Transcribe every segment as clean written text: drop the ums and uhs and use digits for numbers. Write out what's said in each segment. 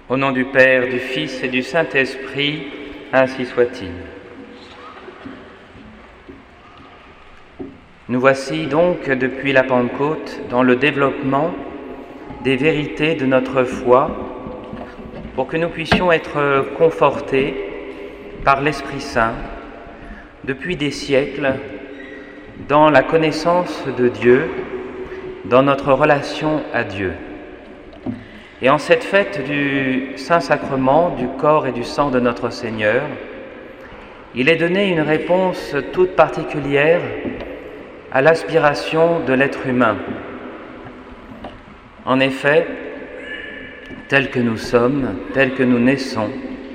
Au nom du Père, du Fils et du Saint-Esprit, ainsi soit-il. Nous voici donc depuis la Pentecôte dans le développement des vérités de notre foi pour que nous puissions être confortés par l'Esprit Saint depuis des siècles dans la connaissance de Dieu, dans notre relation à Dieu. Et en cette fête du Saint-Sacrement, du corps et du sang de notre Seigneur, il est donné une réponse toute particulière à l'aspiration de l'être humain. En effet, tel que nous sommes, tel que nous naissons,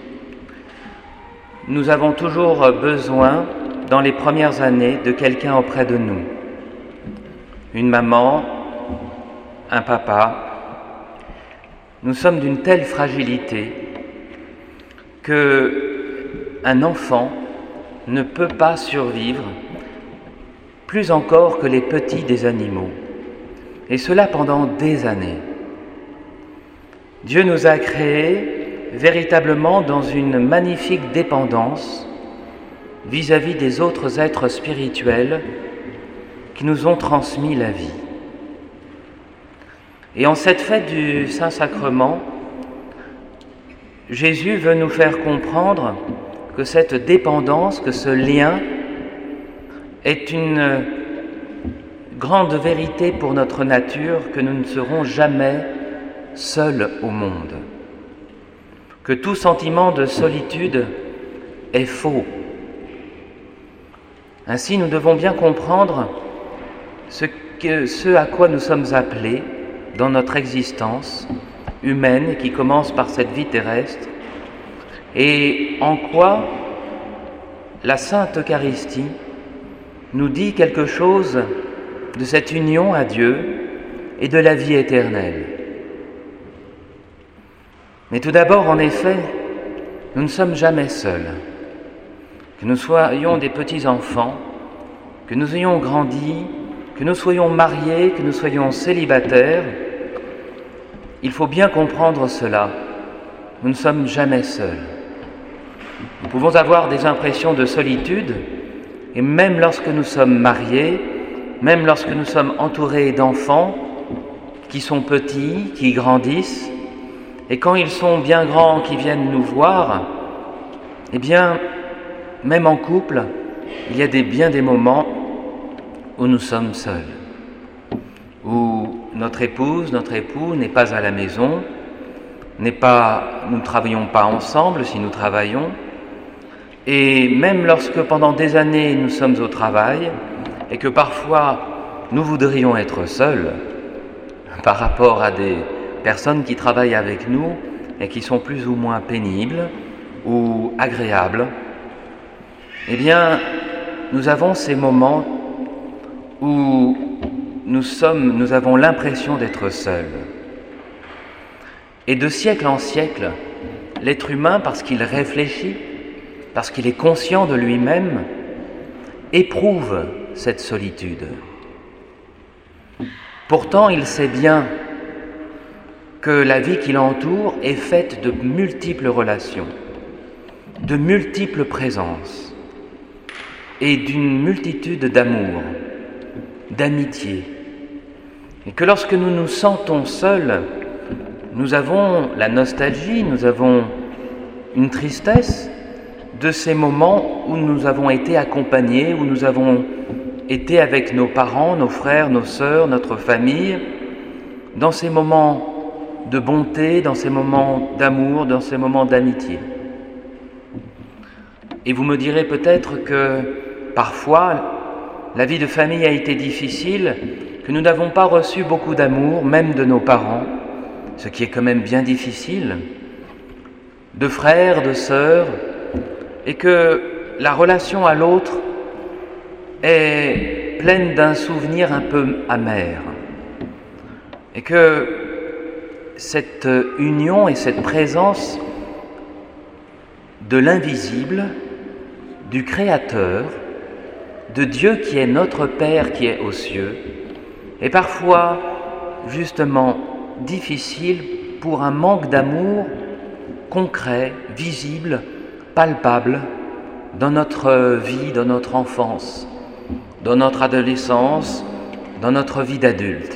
nous avons toujours besoin, dans les premières années, de quelqu'un auprès de nous. Une maman, un papa. Nous sommes d'une telle fragilité qu'un enfant ne peut pas survivre, plus encore que les petits des animaux, et cela pendant des années. Dieu nous a créés véritablement dans une magnifique dépendance vis-à-vis des autres êtres spirituels qui nous ont transmis la vie. Et en cette fête du Saint-Sacrement, Jésus veut nous faire comprendre que cette dépendance, que ce lien est une grande vérité pour notre nature, que nous ne serons jamais seuls au monde, que tout sentiment de solitude est faux. Ainsi, nous devons bien comprendre ce à quoi nous sommes appelés dans notre existence humaine qui commence par cette vie terrestre, et en quoi la Sainte Eucharistie nous dit quelque chose de cette union à Dieu et de la vie éternelle. Mais tout d'abord, en effet, nous ne sommes jamais seuls. Que nous soyons des petits-enfants, que nous ayons grandi, que nous soyons mariés, que nous soyons célibataires, il faut bien comprendre cela. Nous ne sommes jamais seuls. Nous pouvons avoir des impressions de solitude, et même lorsque nous sommes mariés, même lorsque nous sommes entourés d'enfants qui sont petits, qui grandissent, et quand ils sont bien grands, qui viennent nous voir, eh bien, même en couple, il y a bien des moments où nous sommes seuls, où notre épouse, notre époux n'est pas à la maison, nous ne travaillons pas ensemble si nous travaillons, et même lorsque pendant des années nous sommes au travail et que parfois nous voudrions être seuls par rapport à des personnes qui travaillent avec nous et qui sont plus ou moins pénibles ou agréables, eh bien, nous avons ces moments où nous avons l'impression d'être seuls. Et de siècle en siècle, l'être humain, parce qu'il réfléchit, parce qu'il est conscient de lui-même, éprouve cette solitude. Pourtant, il sait bien que la vie qui l'entoure est faite de multiples relations, de multiples présences et d'une multitude d'amour, d'amitié, et que lorsque nous nous sentons seuls, nous avons la nostalgie, nous avons une tristesse de ces moments où nous avons été accompagnés, où nous avons été avec nos parents, nos frères, nos sœurs, notre famille, dans ces moments de bonté, dans ces moments d'amour, dans ces moments d'amitié. Et vous me direz peut-être que parfois, la vie de famille a été difficile, que nous n'avons pas reçu beaucoup d'amour, même de nos parents, ce qui est quand même bien difficile, de frères, de sœurs, et que la relation à l'autre est pleine d'un souvenir un peu amer, et que cette union et cette présence de l'invisible, du Créateur, de Dieu qui est notre Père qui est aux cieux, est parfois justement difficile pour un manque d'amour concret, visible, palpable dans notre vie, dans notre enfance, dans notre adolescence, dans notre vie d'adulte.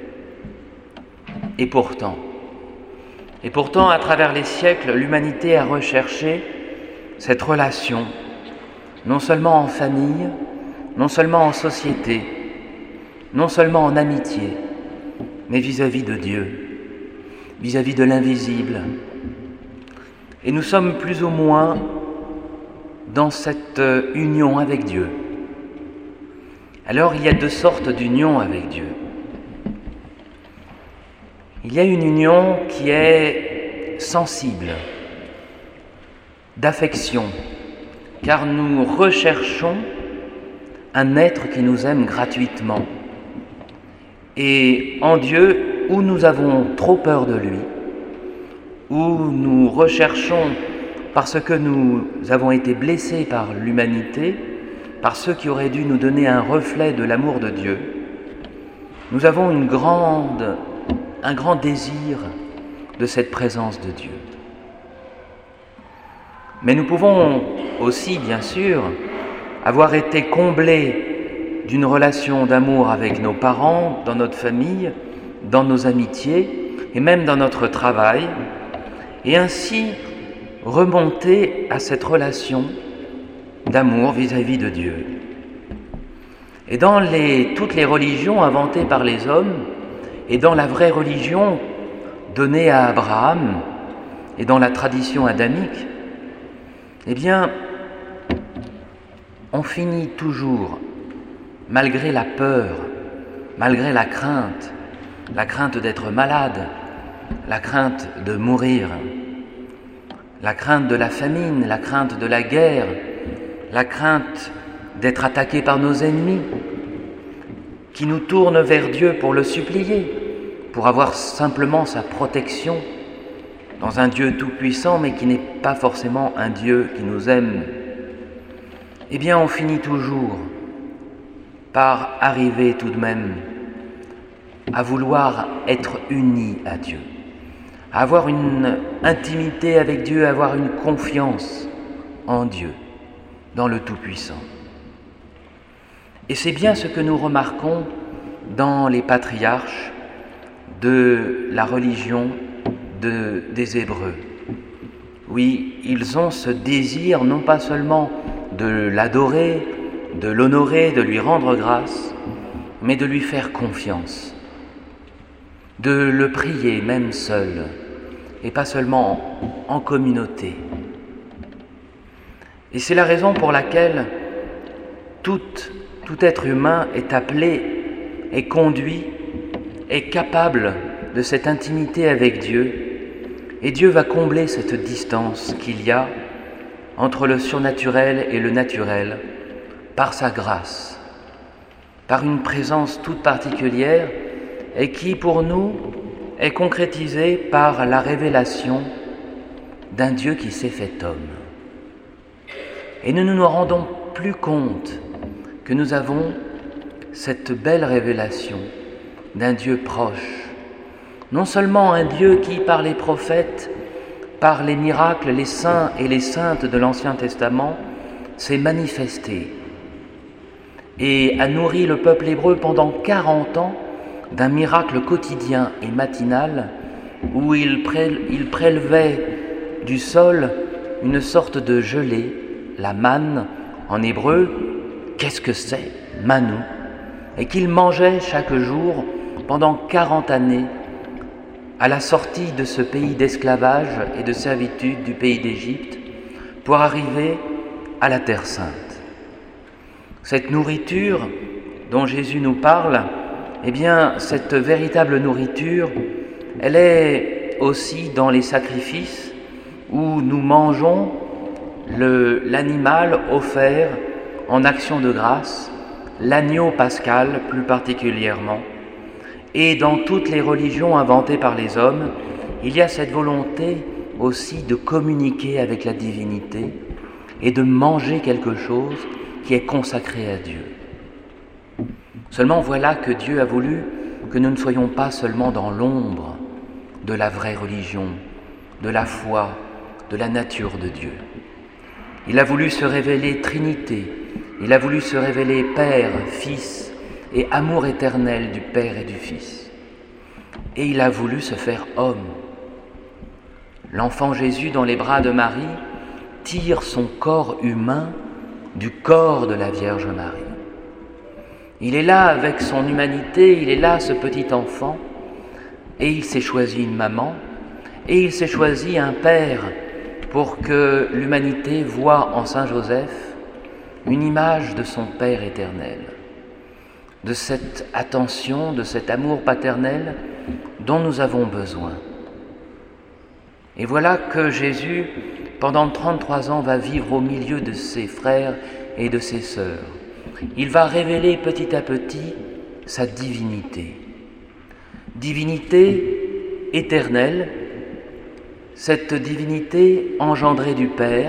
Et pourtant, à travers les siècles, l'humanité a recherché cette relation, non seulement en famille, non seulement en société, non seulement en amitié, mais vis-à-vis de Dieu, vis-à-vis de l'invisible. Et nous sommes plus ou moins dans cette union avec Dieu. Alors il y a deux sortes d'union avec Dieu. Il y a une union qui est sensible, d'affection, car nous recherchons un être qui nous aime gratuitement. Et en Dieu, où nous avons trop peur de lui, où nous recherchons parce que nous avons été blessés par l'humanité, par ceux qui auraient dû nous donner un reflet de l'amour de Dieu, nous avons un grand désir de cette présence de Dieu. Mais nous pouvons aussi, bien sûr, avoir été comblés d'une relation d'amour avec nos parents, dans notre famille, dans nos amitiés et même dans notre travail, et ainsi remonter à cette relation d'amour vis-à-vis de Dieu. Et dans toutes les religions inventées par les hommes, et dans la vraie religion donnée à Abraham, et dans la tradition adamique, eh bien, on finit toujours, malgré la peur, malgré la crainte d'être malade, la crainte de mourir, la crainte de la famine, la crainte de la guerre, la crainte d'être attaqué par nos ennemis, qui nous tournent vers Dieu pour le supplier, pour avoir simplement sa protection dans un Dieu tout-puissant, mais qui n'est pas forcément un Dieu qui nous aime. Eh bien, on finit toujours par arriver tout de même à vouloir être unis à Dieu, à avoir une intimité avec Dieu, à avoir une confiance en Dieu, dans le Tout-Puissant. Et c'est bien ce que nous remarquons dans les patriarches de la religion des Hébreux. Oui, ils ont ce désir non pas seulement de l'adorer, de l'honorer, de lui rendre grâce, mais de lui faire confiance, de le prier même seul, et pas seulement en communauté. Et c'est la raison pour laquelle tout être humain est appelé, est conduit, est capable de cette intimité avec Dieu, et Dieu va combler cette distance qu'il y a entre le surnaturel et le naturel par sa grâce, par une présence toute particulière et qui, pour nous, est concrétisée par la révélation d'un Dieu qui s'est fait homme. Et nous ne nous rendons plus compte que nous avons cette belle révélation d'un Dieu proche, non seulement un Dieu qui, par les prophètes, par les miracles, les saints et les saintes de l'Ancien Testament, s'est manifesté et a nourri le peuple hébreu pendant 40 ans d'un miracle quotidien et matinal où il prélevait du sol une sorte de gelée, la manne en hébreu. Qu'est-ce que c'est? Manou. Et qu'il mangeait chaque jour pendant 40 années à la sortie de ce pays d'esclavage et de servitude du pays d'Égypte pour arriver à la Terre Sainte. Cette nourriture dont Jésus nous parle, eh bien, cette véritable nourriture, elle est aussi dans les sacrifices où nous mangeons l'animal offert en action de grâce, l'agneau pascal plus particulièrement. Et dans toutes les religions inventées par les hommes, il y a cette volonté aussi de communiquer avec la divinité et de manger quelque chose qui est consacré à Dieu. Seulement voilà que Dieu a voulu que nous ne soyons pas seulement dans l'ombre de la vraie religion, de la foi, de la nature de Dieu. Il a voulu se révéler Trinité, il a voulu se révéler Père, Fils et amour éternel du Père et du Fils. Et il a voulu se faire homme. L'enfant Jésus dans les bras de Marie tire son corps humain du corps de la Vierge Marie. Il est là avec son humanité, il est là ce petit enfant, et il s'est choisi une maman, et il s'est choisi un père pour que l'humanité voie en Saint Joseph une image de son Père éternel, de cette attention, de cet amour paternel dont nous avons besoin. Et voilà que Jésus, pendant 33 ans, va vivre au milieu de ses frères et de ses sœurs. Il va révéler petit à petit sa divinité. Divinité éternelle, cette divinité engendrée du Père,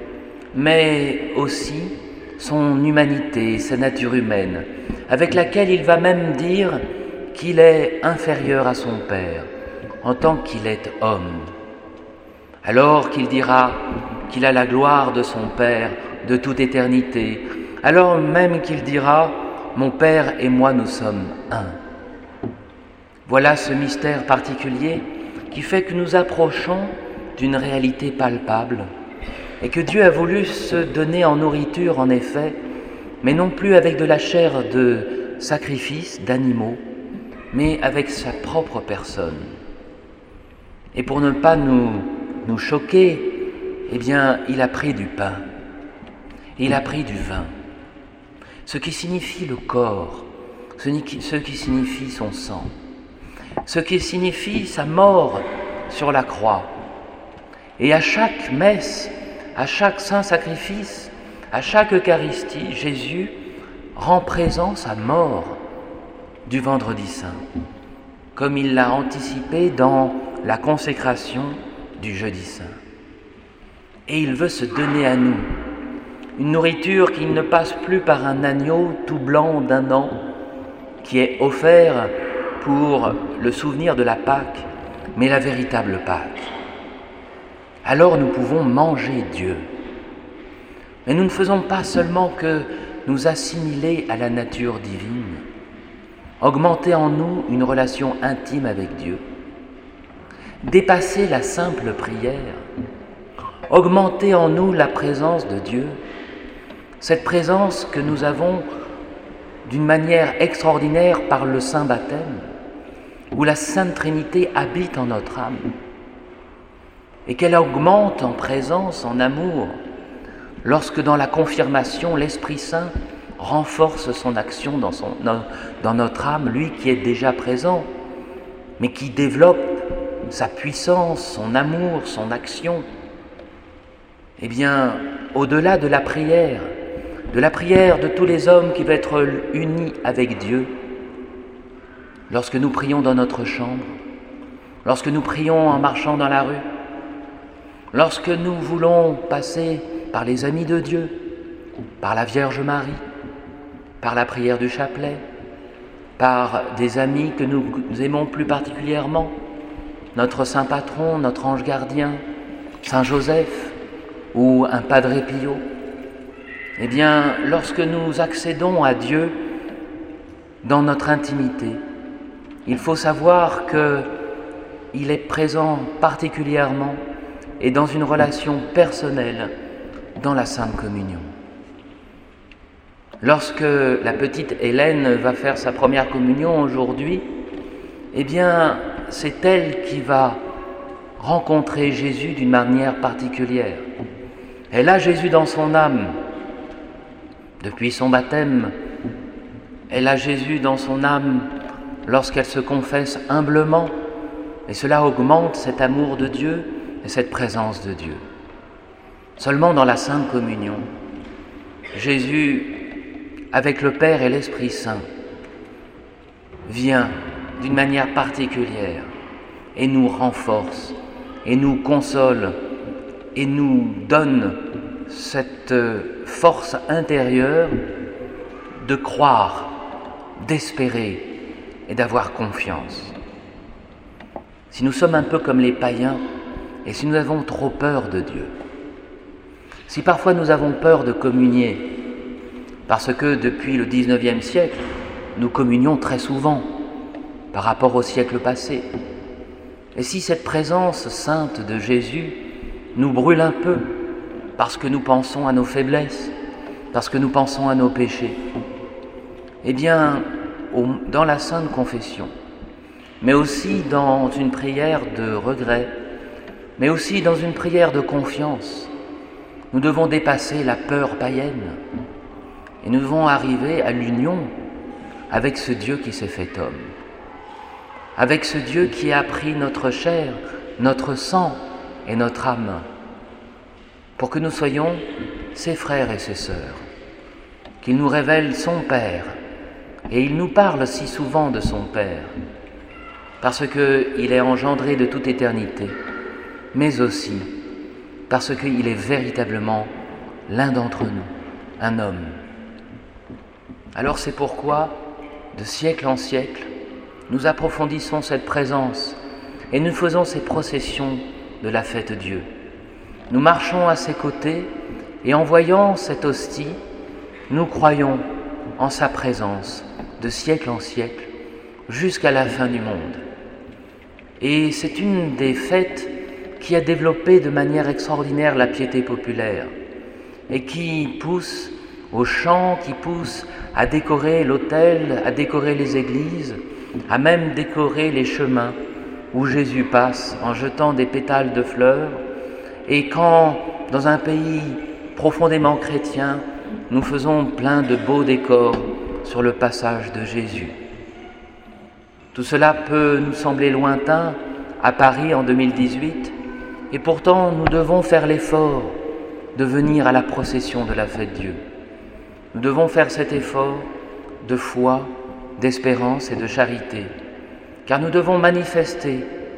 mais aussi son humanité, sa nature humaine, avec laquelle il va même dire qu'il est inférieur à son Père, en tant qu'il est homme. Alors qu'il dira qu'il a la gloire de son Père de toute éternité, alors même qu'il dira « Mon Père et moi nous sommes un ». Voilà ce mystère particulier qui fait que nous approchons d'une réalité palpable et que Dieu a voulu se donner en nourriture en effet, mais non plus avec de la chair de sacrifice, d'animaux, mais avec sa propre personne. Et pour ne pas nous choquer, eh bien, il a pris du pain, il a pris du vin, ce qui signifie le corps, ce qui signifie son sang, ce qui signifie sa mort sur la croix. Et à chaque messe, à chaque saint sacrifice, à chaque Eucharistie, Jésus rend présent sa mort du Vendredi Saint, comme il l'a anticipé dans la consécration du Jeudi Saint. Et il veut se donner à nous, une nourriture qui ne passe plus par un agneau tout blanc d'1 an, qui est offert pour le souvenir de la Pâque, mais la véritable Pâque. Alors nous pouvons manger Dieu. Mais nous ne faisons pas seulement que nous assimiler à la nature divine, augmenter en nous une relation intime avec Dieu, dépasser la simple prière, augmenter en nous la présence de Dieu, cette présence que nous avons d'une manière extraordinaire par le Saint Baptême, où la Sainte Trinité habite en notre âme, et qu'elle augmente en présence, en amour, lorsque dans la confirmation, l'Esprit Saint renforce son action dans notre âme, lui qui est déjà présent, mais qui développe sa puissance, son amour, son action. Eh bien, au-delà de la prière de tous les hommes qui veulent être unis avec Dieu, lorsque nous prions dans notre chambre, lorsque nous prions en marchant dans la rue, lorsque nous voulons passer par les amis de Dieu, par la Vierge Marie, par la prière du chapelet, par des amis que nous aimons plus particulièrement, notre Saint Patron, notre ange gardien, Saint Joseph ou un Padre Pio, eh bien, lorsque nous accédons à Dieu dans notre intimité, il faut savoir qu'il est présent particulièrement et dans une relation personnelle dans la Sainte Communion. Lorsque la petite Hélène va faire sa première communion aujourd'hui, eh bien, c'est elle qui va rencontrer Jésus d'une manière particulière. Elle a Jésus dans son âme. Depuis son baptême, elle a Jésus dans son âme lorsqu'elle se confesse humblement, et cela augmente cet amour de Dieu et cette présence de Dieu. Seulement dans la Sainte Communion, Jésus, avec le Père et l'Esprit Saint, vient d'une manière particulière et nous renforce, et nous console, et nous donne cette force intérieure de croire, d'espérer et d'avoir confiance. Si nous sommes un peu comme les païens, et si nous avons trop peur de Dieu. Si parfois nous avons peur de communier, parce que depuis le XIXe siècle, nous communions très souvent par rapport au siècle passé, et si cette présence sainte de Jésus nous brûle un peu, parce que nous pensons à nos faiblesses, parce que nous pensons à nos péchés, eh bien, dans la Sainte Confession, mais aussi dans une prière de regret, mais aussi dans une prière de confiance, nous devons dépasser la peur païenne et nous devons arriver à l'union avec ce Dieu qui s'est fait homme, avec ce Dieu qui a pris notre chair, notre sang et notre âme, pour que nous soyons ses frères et ses sœurs, qu'il nous révèle son Père, et il nous parle si souvent de son Père, parce qu'il est engendré de toute éternité, mais aussi parce qu'il est véritablement l'un d'entre nous, un homme. Alors c'est pourquoi, de siècle en siècle, nous approfondissons cette présence et nous faisons ces processions de la fête Dieu. Nous marchons à ses côtés et en voyant cette hostie, nous croyons en sa présence de siècle en siècle jusqu'à la fin du monde. Et c'est une des fêtes qui a développé de manière extraordinaire la piété populaire et qui pousse au chant, qui pousse à décorer l'autel, à décorer les églises, à même décorer les chemins où Jésus passe en jetant des pétales de fleurs. Et quand, dans un pays profondément chrétien, nous faisons plein de beaux décors sur le passage de Jésus. Tout cela peut nous sembler lointain à Paris en 2018, et pourtant nous devons faire l'effort de venir à la procession de la fête Dieu. Nous devons faire cet effort de foi, d'espérance et de charité, car nous devons manifester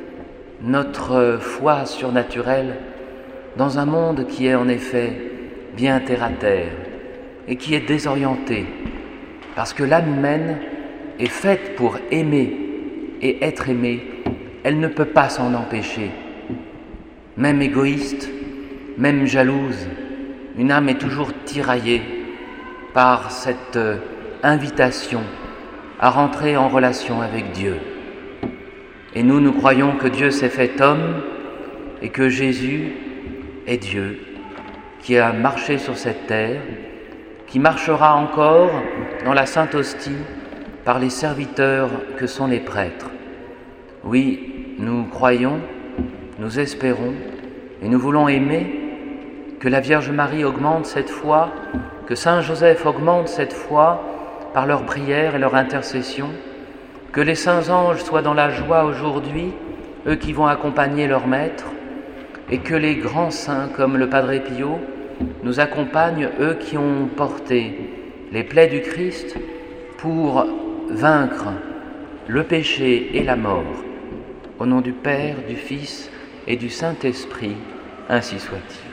notre foi surnaturelle dans un monde qui est en effet bien terre à terre et qui est désorienté, parce que l'âme humaine est faite pour aimer et être aimée, elle ne peut pas s'en empêcher. Même égoïste, même jalouse, une âme est toujours tiraillée par cette invitation à rentrer en relation avec Dieu. Et nous croyons que Dieu s'est fait homme et que Jésus est Dieu, qui a marché sur cette terre, qui marchera encore dans la Sainte Hostie par les serviteurs que sont les prêtres. Oui, nous croyons, nous espérons et nous voulons aimer, que la Vierge Marie augmente cette foi, que Saint Joseph augmente cette foi par leur prière et leur intercession, que les saints anges soient dans la joie aujourd'hui, eux qui vont accompagner leur maître, et que les grands saints comme le Padre Pio nous accompagnent, eux qui ont porté les plaies du Christ pour vaincre le péché et la mort. Au nom du Père, du Fils et du Saint-Esprit, ainsi soit-il.